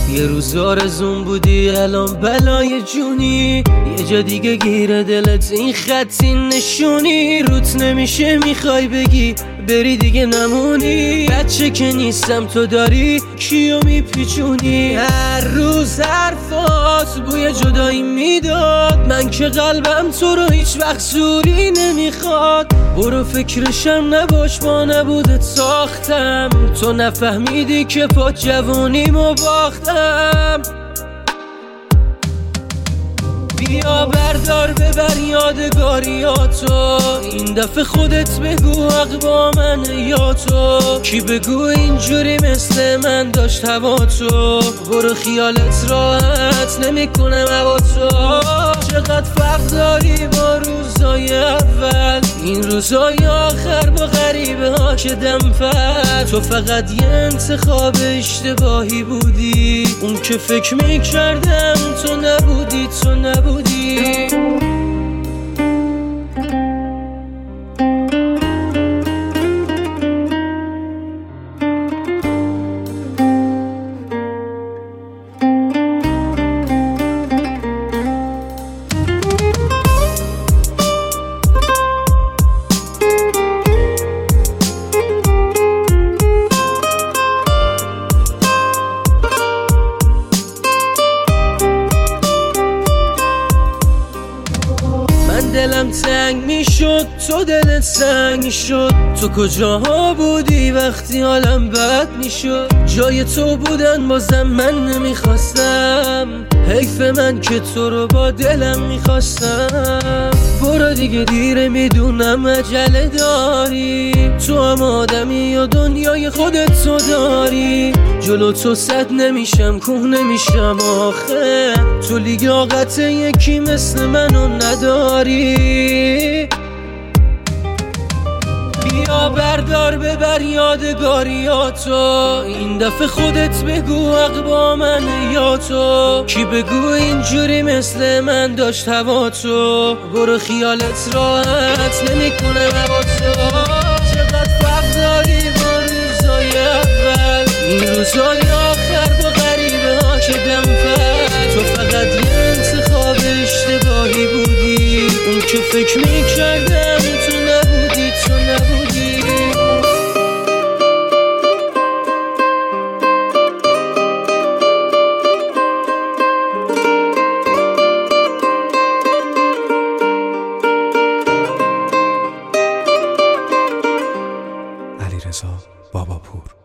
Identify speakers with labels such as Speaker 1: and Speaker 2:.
Speaker 1: یه روز آرزون بودی الان بلای جونی، یه جا دیگه گیره دلت این خطی نشونی. روت نمیشه میخوای بگی بری دیگه نمونی، بچه که نیستم تو داری کیو میپیچونی. هر روز حرفات بوی جدایی میداد، من که قلبم تو رو هیچ وقت زوری نمیخواد. برو فکرشم نباش با نبودت ساختم، تو نفهمیدی که پا جوونیمو باختم. بیا بردار ببر یادگاریاتو، این دفعه خودت بگو حق با منه یا تو. کی بگو اینجوری مثل من داشت هوا تو، برو خیالت راحت نمیکنم هوا تو. چقدر فرق داری با روزای اول، این روزای آخر با غریبه ها که دم فرد. تو فقط یه انتخاب اشتباهی بودی، اون که فکر میکردم تو نبودی، تو نبودی. دلم تنگ میشد تو دلت سنگ میشد، تو کجاها بودی وقتی حالم بد میشد. جای تو بودن بازم من نمیخواستم، حیف من که تو رو با دلم میخواستم. برو دیگه دیره میدونم عجله داری، تو هم آدمی و دنیای خودت تو داری. جلو تو صد نمیشم کوه نمیشم آخه، تو لیاقت یکی مثل منو نداری. بیا بردار ببر یادگاریاتو، این دفعه خودت بگو حق با منه یا تو. کی بگو اینجوری مثل من داشت هوا تو، برو خیالت راحت نمیکنم هوا تو. چقدر فرق داری با روزای اول، این روزای آخر با غریبه ها که دم فرد. تو فقط یه انتخاب اشتباهی بودی، اون که فکر میکردم تو نبودی، تو نبودی.
Speaker 2: علیرضا باباپور.